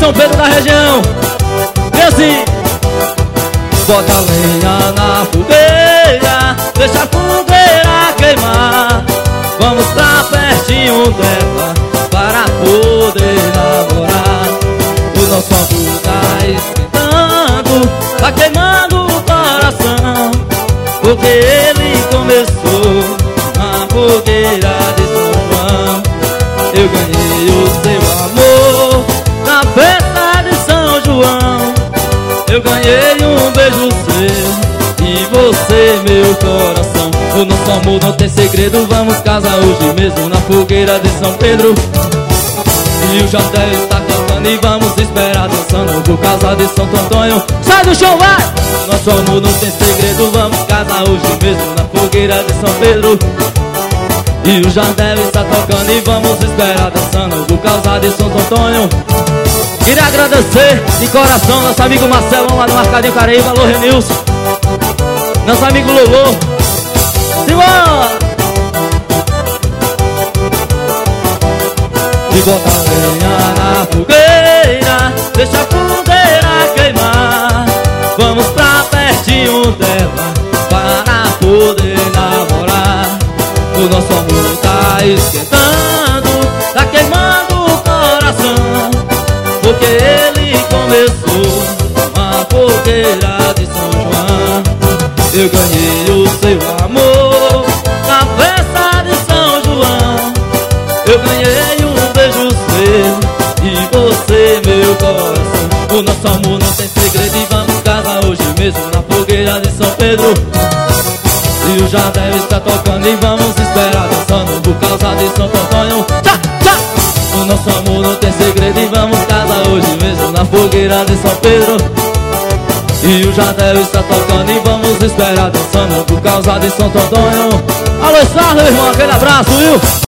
São Pedro da região. E assim: bota a lenha na fogueira, deixa a fogueira queimar. Vamos pra pertinho dela para poder namorar. O nosso amor tá esquentando, tá queimando o coração, porque ele começou na fogueira de São João. Eu ganhei o seu amor na festa de São João. Eu ganhei um beijo seu e você meu coração. O nosso amor não tem segredo, vamos casar hoje mesmo na fogueira de São Pedro. E o Jardel está cantando e vamos esperar dançando por causa de Santo Antônio. Sai do chão, vai! Nosso amor não tem segredo, vamos casar hoje mesmo na fogueira de São Pedro. E o Jardel está tocando e vamos esperar dançando por causa de Santo Antônio. Queria agradecer de coração nosso amigo Marcelão lá no Mercadinho Caraíba. Alô, Renilson. Nosso amigo Lolô. Simbora! E bota a lenha na fogueira, deixa a fogueira queimar. Vamos pra pertinho dela para poder namorar. O nosso amor tá esquentando, tá queimando o coração, porque ele começou uma fogueira de São João. Eu ganhei o seu amor na festa de São João. Eu ganhei um beijo seu e você meu coração. O nosso amor não tem segredo e vamos casar hoje mesmo na fogueira de São Pedro. E o Jardel está tocando e vamos esperar dançando por causa de Santo Antônio. Tchá, tchá! O nosso amor não tem segredo e vamos casar hoje mesmo na fogueira de São Pedro. E o Jardel está tocando e vamos esperar dançando por causa de Santo Antônio. Alô, Sardo, meu irmão, aquele abraço, viu?